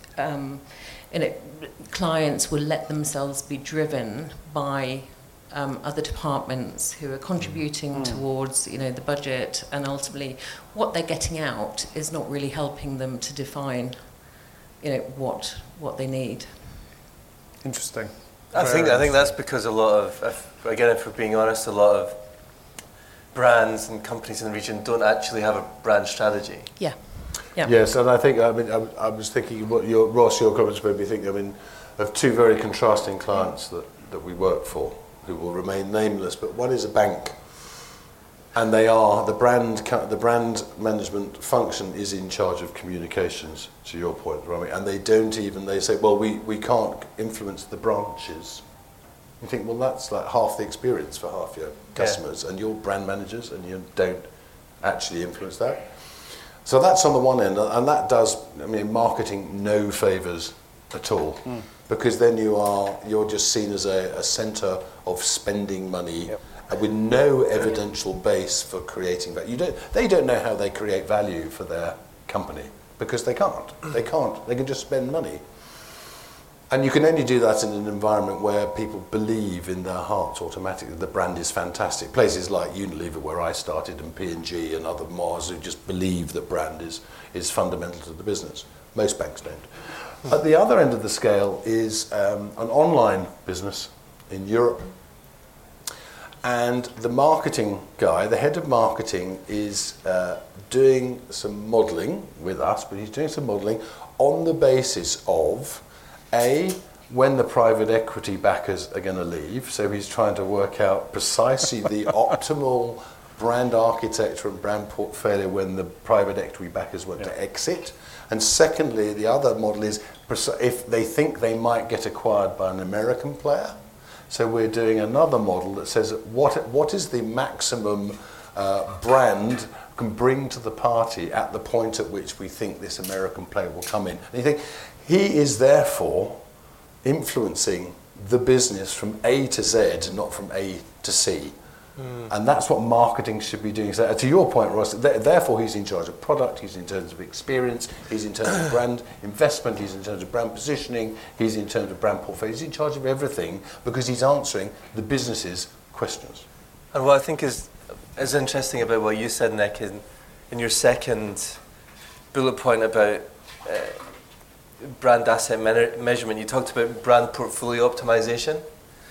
clients will let themselves be driven by other departments who are contributing towards the budget, and ultimately what they're getting out is not really helping them to define what they need. Interesting. I think that's because a lot of, again, if we're being honest, a lot of brands and companies in the region don't actually have a brand strategy. Yeah. Yes, and I think, I was thinking what Ross, your comments made me think, of two very contrasting clients that we work for, who will remain nameless, but one is a bank, and they are, the brand management function is in charge of communications, to your point, Rami, and they say, well, we can't influence the branches. You think, well, that's like half the experience for half your customers, and you're brand managers, and you don't actually influence that. So that's on the one end, and that does, marketing no favours at all, because then you're just seen as a centre of spending money with no evidential base for creating value. They don't know how they create value for their company, because they can't. They can just spend money. And you can only do that in an environment where people believe in their hearts automatically the brand is fantastic. Places like Unilever, where I started, and P&G and other Mars, who just believe that brand is fundamental to the business. Most banks don't. At the other end of the scale is an online business in Europe. And the marketing guy, the head of marketing, is doing some modelling with us, but he's doing some modelling on the basis of when the private equity backers are going to leave. So he's trying to work out precisely the optimal brand architecture and brand portfolio when the private equity backers want to exit. And secondly, the other model is if they think they might get acquired by an American player. So we're doing another model that says what is the maximum brand can bring to the party at the point at which we think this American player will come in. And you think, he is therefore influencing the business from A to Z, not from A to C. And that's what marketing should be doing. So, to your point, Ross, therefore he's in charge of product, he's in terms of experience, he's in terms of brand investment, he's in terms of brand positioning, he's in terms of brand portfolio, he's in charge of everything because he's answering the business's questions. And what I think is interesting about what you said, Nick, in your second bullet point about brand asset measurement, you talked about brand portfolio optimization.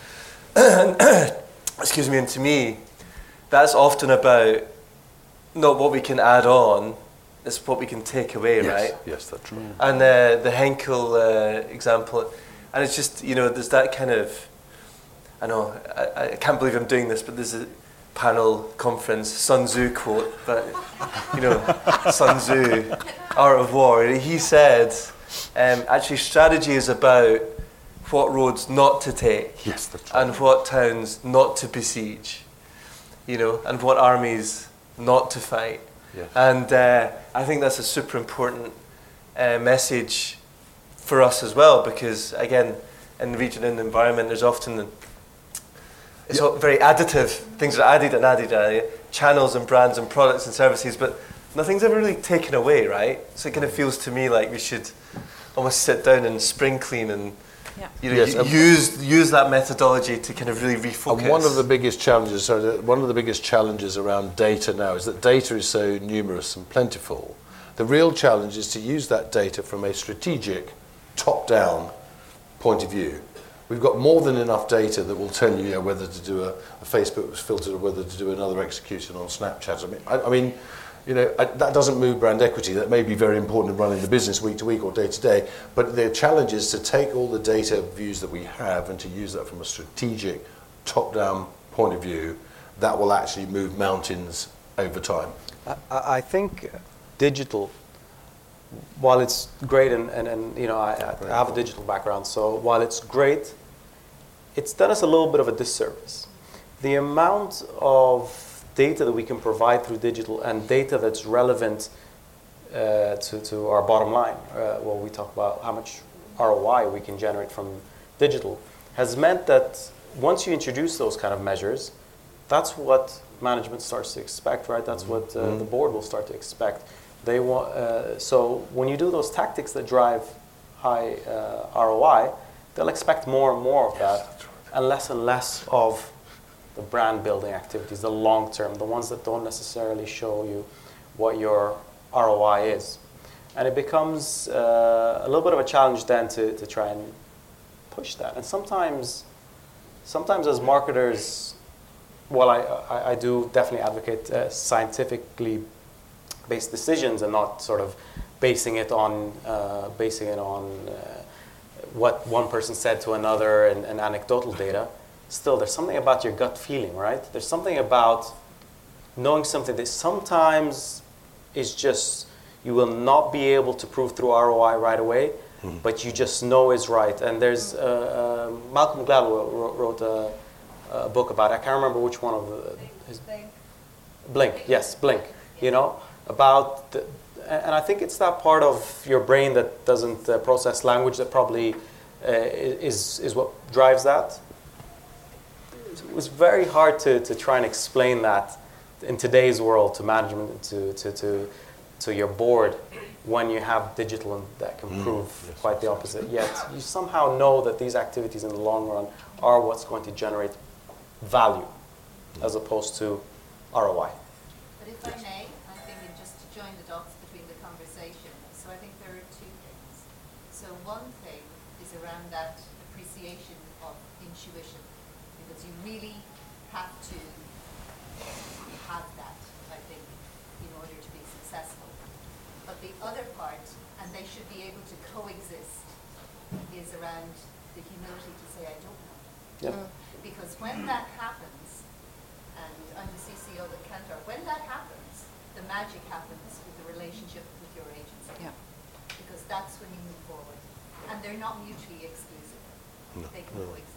Excuse me, and to me, that's often about not what we can add on, it's what we can take away, right? Yes, that's true. And the Henkel example, and it's just, there's that kind of, I can't believe I'm doing this, but there's a panel conference Sun Tzu quote, but, Sun Tzu, Art of War, he said, actually strategy is about what roads not to take, yes, that's right, and what towns not to besiege, and what armies not to fight. Yes. And I think that's a super important message for us as well, because again, in the region and the environment, there's often it's all very additive. Things are added and added, channels and brands and products and services, but nothing's ever really taken away, right? So it kind of feels to me like we should almost sit down and spring clean and use that methodology to kind of really refocus. And one of the biggest challenges around data now is that data is so numerous and plentiful. The real challenge is to use that data from a strategic, top-down point of view. We've got more than enough data that will tell you whether to do a Facebook filter or whether to do another execution on Snapchat. I mean, That doesn't move brand equity. That may be very important in running the business week to week or day to day. But the challenge is to take all the data views that we have and to use that from a strategic, top-down point of view that will actually move mountains over time. I think digital, while it's great, and I have a digital background, so while it's great, it's done us a little bit of a disservice. The amount of data that we can provide through digital and data that's relevant to our bottom line, well, we talk about how much ROI we can generate from digital, has meant that once you introduce those kind of measures, that's what management starts to expect, right? That's what the board will start to expect. They want so when you do those tactics that drive high ROI, they'll expect more and more of that, and less of the brand building activities, the long term, the ones that don't necessarily show you what your ROI is. And it becomes a little bit of a challenge then to try and push that. And sometimes as marketers, well, I do definitely advocate scientifically based decisions and not sort of basing it on what one person said to another and anecdotal data. Still, there's something about your gut feeling, right? There's something about knowing something that sometimes is just, you will not be able to prove through ROI right away, but you just know is right. And there's, Malcolm Gladwell wrote a book about it. I can't remember which one of his... Blink, yes, Blink. About, and I think it's that part of your brain that doesn't process language that probably is what drives that. It was very hard to try and explain that in today's world to management, to your board, when you have digital and that can prove quite the opposite. Yet you somehow know that these activities in the long run are what's going to generate value as opposed to ROI. But if I may, I think just to join the dots between the conversation, so I think there are two things. So one thing is around that appreciation of intuition, because you really have to have that, I think, in order to be successful. But the other part, and they should be able to coexist, is around the humility to say, I don't know. Yep. Because when that happens, and I'm the CCO at Kantar, when that happens, the magic happens with the relationship with your agency. Yeah. Because that's when you move forward. And they're not mutually exclusive. They can coexist.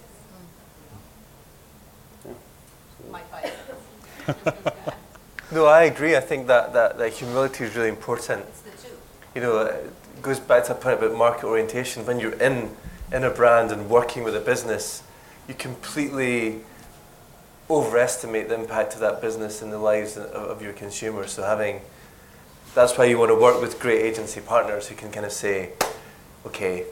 My fight. No, I agree. I think that humility is really important. It's the two. It goes back to a point about market orientation. When you're in a brand and working with a business, you completely overestimate the impact of that business in the lives of your consumers. So that's why you want to work with great agency partners who can kind of say, okay,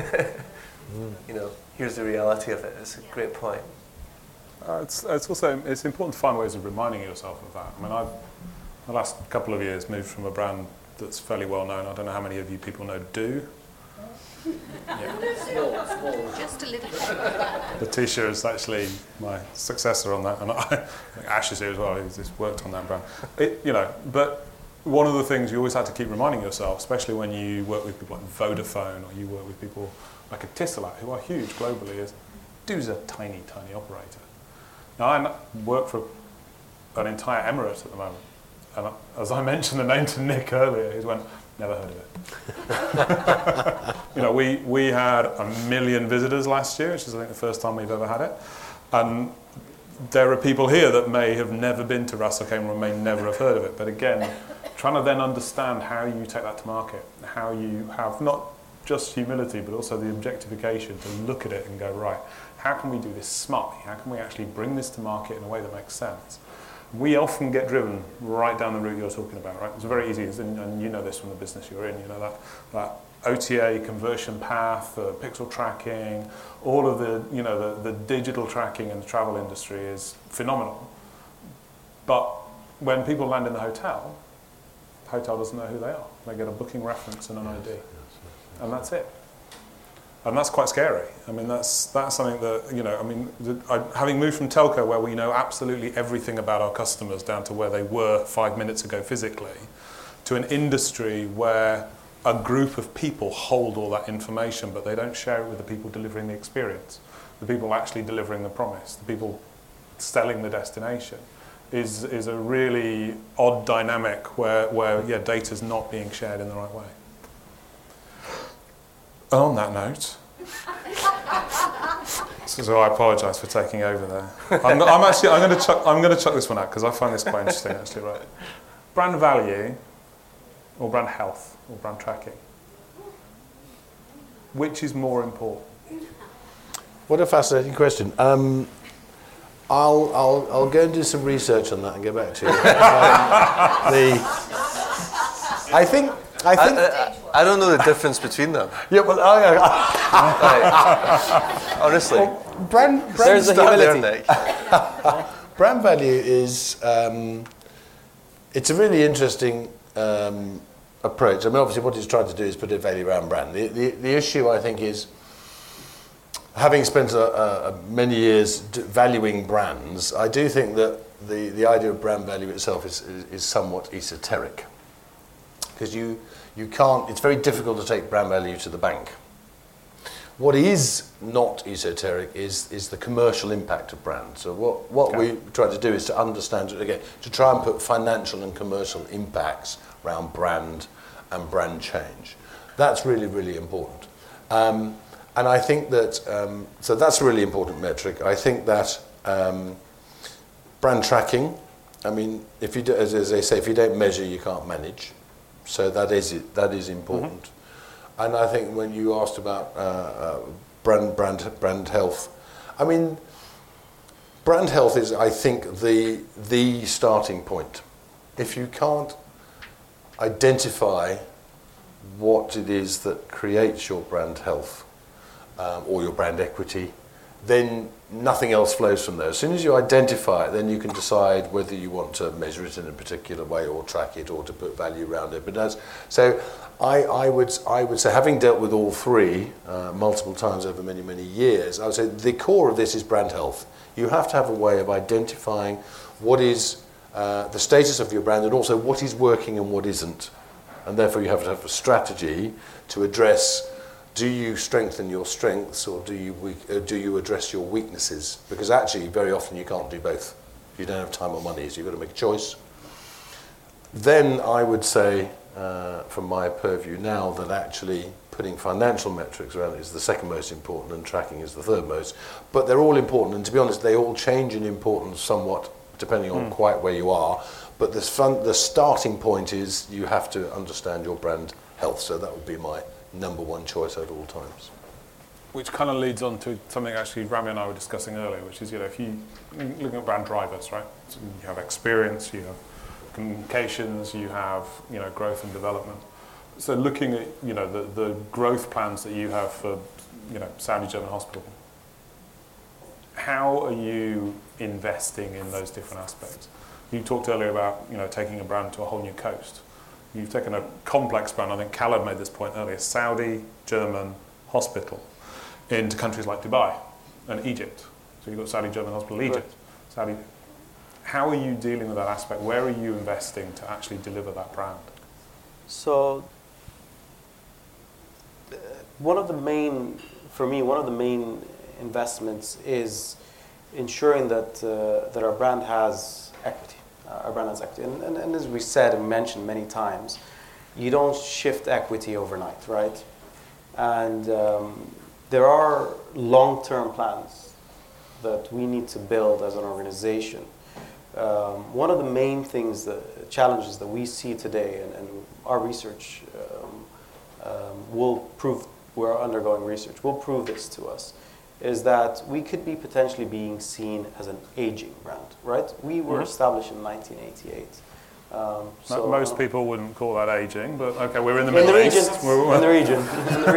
here's the reality of it. It's a great point. It's important to find ways of reminding yourself of that. I mean, I've the last couple of years moved from a brand that's fairly well known. I don't know how many of you people know Do. Yeah. Just a little bit. Letitia is actually my successor on that, and Ash is here as well. He's just worked on that brand. But one of the things you always have to keep reminding yourself, especially when you work with people like Vodafone or you work with people like Etisalat, who are huge globally, is Do's a tiny, tiny operator. Now, I work for an entire emirate at the moment, and as I mentioned the name to Nick earlier, he went, never heard of it. We had 1 million visitors last year, which is I think the first time we've ever had it, and there are people here that may have never been to Ras Al Khaimah or may never have heard of it. But again, trying to then understand how you take that to market, how you have not just humility, but also the objectification to look at it and go, right, how can we do this smartly? How can we actually bring this to market in a way that makes sense? We often get driven right down the route you're talking about, right? It's very easy, and you know this from the business you're in, that OTA conversion path, pixel tracking, all of the digital tracking in the travel industry is phenomenal. But when people land in the hotel doesn't know who they are. They get a booking reference and an ID. And that's it. And that's quite scary. I mean, that's something that, you know, I mean, having moved from telco, where we know absolutely everything about our customers down to where they were 5 minutes ago physically, to an industry where a group of people hold all that information, but they don't share it with the people delivering the experience, the people actually delivering the promise, the people selling the destination, is a really odd dynamic where data's not being shared in the right way. On that note, so I apologise for taking over there. I'm going to chuck this one out because I find this quite interesting actually. Right, brand value, or brand health, or brand tracking. Which is more important? What a fascinating question. I'll go and do some research on that and get back to you. I think. I don't know the difference between them. Yeah, well, honestly, well, brand there's a humility. Brand value is it's a really interesting approach. I mean, obviously, what he's trying to do is put a value around brand. The issue, I think, is having spent many years valuing brands. I do think that the idea of brand value itself is somewhat esoteric, because you can't. It's very difficult to take brand value to the bank. What is not esoteric is the commercial impact of brand. So what we try to do is to understand, again, to try and put financial and commercial impacts around brand and brand change. That's really, really important. And I think that, so that's a really important metric. I think that brand tracking, I mean, if you do, as they say, if you don't measure, you can't manage. So that is important. Mm-hmm. And I think when you asked about brand health, I mean, brand health is, I think, the starting point. If you can't identify what it is that creates your brand health or your brand equity, then nothing else flows from there. As soon as you identify it, then you can decide whether you want to measure it in a particular way or track it or to put value around it. But so I would say, having dealt with all three multiple times over many, many years, I would say the core of this is brand health. You have to have a way of identifying what is the status of your brand and also what is working and what isn't. And therefore you have to have a strategy to address, do you strengthen your strengths or do you address your weaknesses? Because actually very often you can't do both. You don't have time or money, so you've got to make a choice. Then I would say, from my purview now, that actually putting financial metrics around it is the second most important and tracking is the third most. But they're all important, and to be honest, they all change in importance somewhat depending on quite where you are. But the starting point is you have to understand your brand health. So that would be my number one choice at all times. Which kind of leads on to something actually Rami and I were discussing earlier, which is, if you look at brand drivers, right? So you have experience, you have communications, you have growth and development. So looking at the growth plans that you have for Saudi German Hospital, how are you investing in those different aspects? You talked earlier about taking a brand to a whole new coast. You've taken a complex brand. I think Khaled made this point earlier. Saudi German Hospital into countries like Dubai and Egypt. So you've got Saudi German Hospital, Egypt. Saudi. How are you dealing with that aspect? Where are you investing to actually deliver that brand? So one of the main investments is ensuring that that our brand has equity. And as we said and mentioned many times, you don't shift equity overnight, right? And there are long-term plans that we need to build as an organization. One of the main things, the challenges that we see today, and our research will prove, we're undergoing research, will prove this to us, is that we could be potentially being seen as an aging brand, right? We were established in 1988. So most people wouldn't call that aging, but okay, we're in the Middle East. In the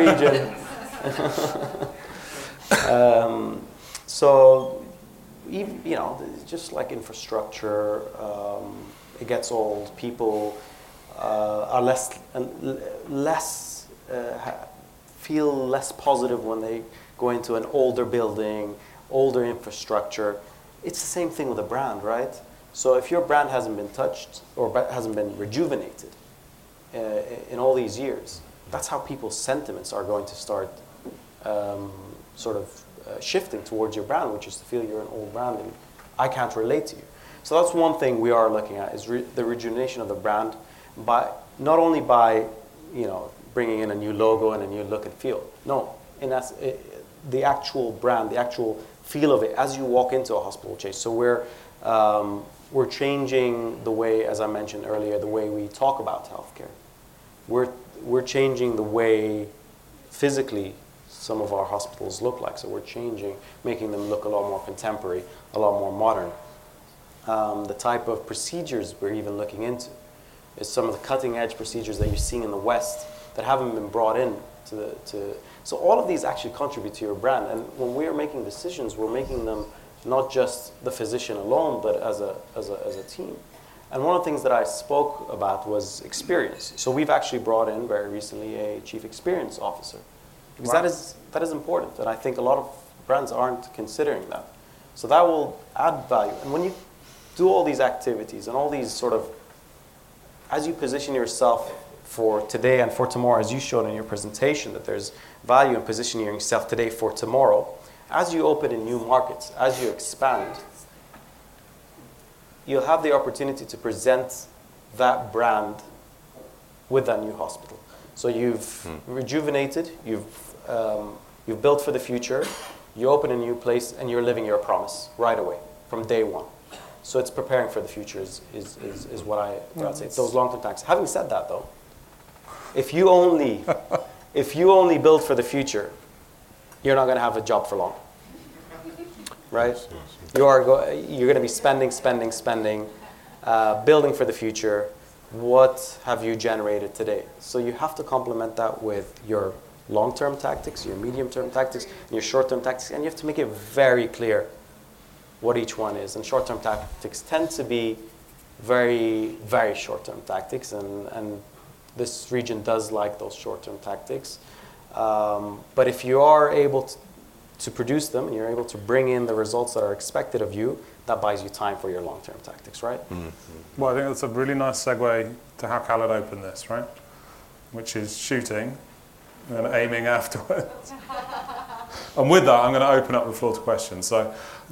region. So, even, just like infrastructure, it gets old. People are less feel less positive when they go into an older building, older infrastructure. It's the same thing with a brand, right? So if your brand hasn't been touched or hasn't been rejuvenated in all these years, that's how people's sentiments are going to start shifting towards your brand, which is to feel you're an old brand and I can't relate to you. So that's one thing we are looking at, is the rejuvenation of the brand, by not only by bringing in a new logo and a new look and feel. No, the actual brand, the actual feel of it as you walk into a hospital, Chase. So we're changing the way, as I mentioned earlier, the way we talk about healthcare. We're changing the way physically some of our hospitals look like. So we're changing, making them look a lot more contemporary, a lot more modern. The type of procedures we're even looking into is some of the cutting edge procedures that you're seeing in the West that haven't been brought in so all of these actually contribute to your brand. And when we're making decisions, we're making them not just the physician alone, but as a team. And one of the things that I spoke about was experience. So we've actually brought in very recently a chief experience officer. Because that is important, and I think a lot of brands aren't considering that. So that will add value. And when you do all these activities and all these as you position yourself for today and for tomorrow, as you showed in your presentation, that there's value in positioning yourself today for tomorrow, as you open in new markets, as you expand, you'll have the opportunity to present that brand with that new hospital. So you've rejuvenated, you've built for the future, you open a new place, and you're living your promise right away from day one. So it's preparing for the future is what I'd say. Those long-term tactics. Having said that, though, if you only build for the future, you're not going to have a job for long, right? You're going to be spending, building for the future. What have you generated today? So you have to complement that with your long-term tactics, your medium-term tactics, and your short-term tactics, and you have to make it very clear what each one is. And short-term tactics tend to be very, very short-term tactics, and this region does like those short-term tactics. But if you are able to produce them, and you're able to bring in the results that are expected of you, that buys you time for your long-term tactics, right? Mm-hmm. Well, I think that's a really nice segue to how Khaled opened this, right? Which is shooting and aiming afterwards. And with that, I'm going to open up the floor to questions. So